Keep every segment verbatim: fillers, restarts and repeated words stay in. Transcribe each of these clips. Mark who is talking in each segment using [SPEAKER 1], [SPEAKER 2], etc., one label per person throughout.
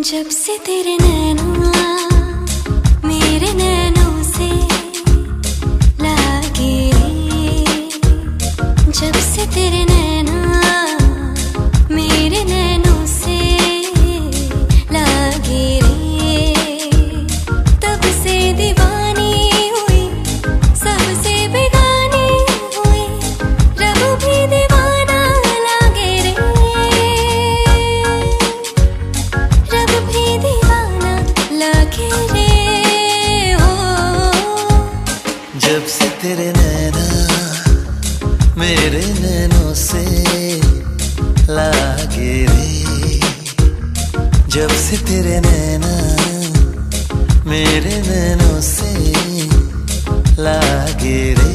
[SPEAKER 1] जब से तेरे नैना मेरे नैनों से लागे रे, जब से तेरे नैना मेरे नैनों से लागे रे, तब से दीवानी हुई, सबसे बेगानी हुई, रब भी दीवाना लागे रे, रब भी दीवाना लागे रे।
[SPEAKER 2] जब से तेरे नैना मेरे नैनों से लागे रे, जब से तेरे नैना मेरे नैनों से लागे रे।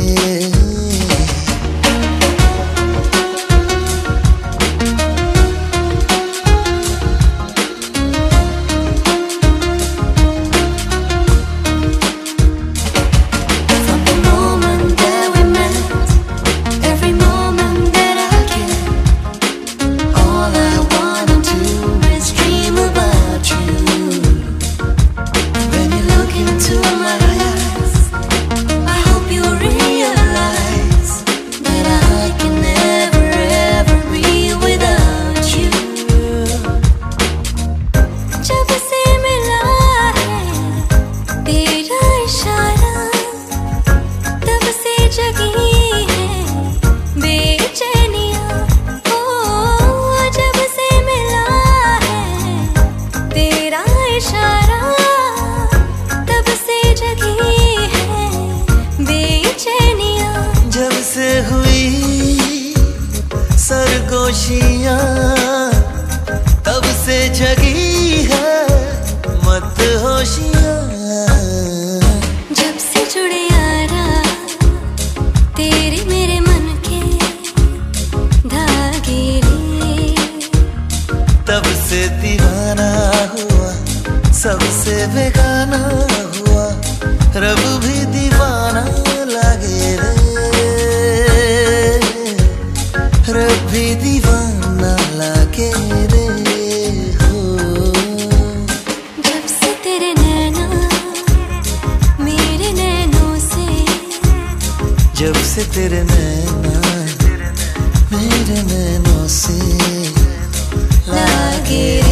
[SPEAKER 2] हुई सरगोशियां तब से जगी है मत होशियां,
[SPEAKER 1] जब से जुड़े यारा तेरे मेरे मन के धागे रे,
[SPEAKER 2] तब से दीवाना हुआ, सबसे बेगाना हुआ, रब भी दीवाना लगे रे, रब भी दीवाना लागे रे हो।
[SPEAKER 1] जब से तेरे नैना मेरे नैनों से,
[SPEAKER 2] जब से तेरे नैना मेरे नैनों से लागे रे।